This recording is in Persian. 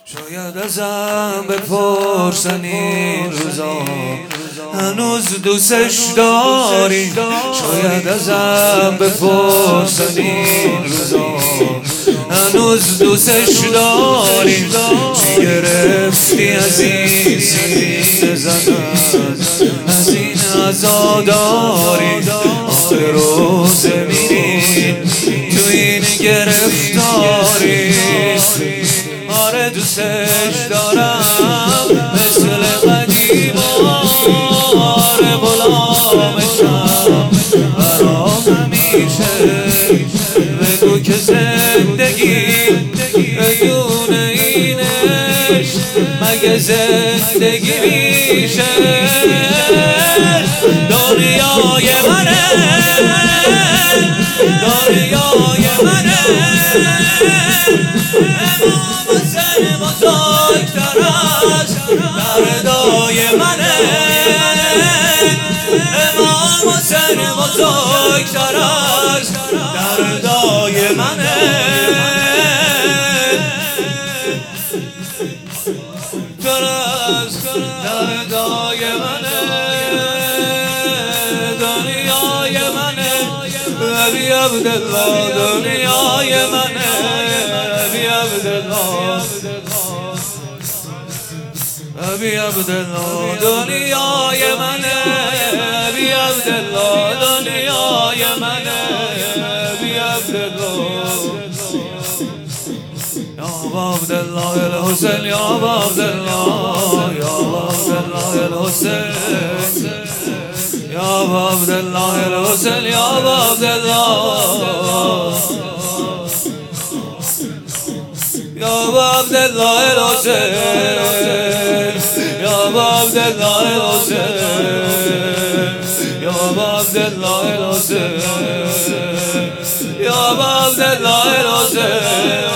شاید ازم بپرسن این روزا هنوز دوستش داری. شاید ازم بپرسن این روزا هنوز دوستش داری. چی گرفتی از این سینه زدن، از این عزاداری. آخر روز میرین تو این گرفتاری. آره دوستش دارم مثل قدیم. آره غلامشم برام همیشه. بگو که زندگی بدون اینش مگه زندگی میشه؟ دنیای منه، دنیای منه. امام حسین بزرگترش دردای منه. امام حسین بزرگترش دردای منه. دردای منه، دنیای منه. ابی عبدالله دنیای منه. ابی عبدالله، ابی عبدالله دنیای منه. ابی عبدالله دنیای منه. ابی عبدالله یا عبدالله الحسین، یا عبدالله، یا عبدالله الحسین، یا عبدالله الحسین، یا عبدالله، یا عبدالله الحسین، یا عبدالله الحسین، یا عبدالله الحسین، یا عبدالله الحسین.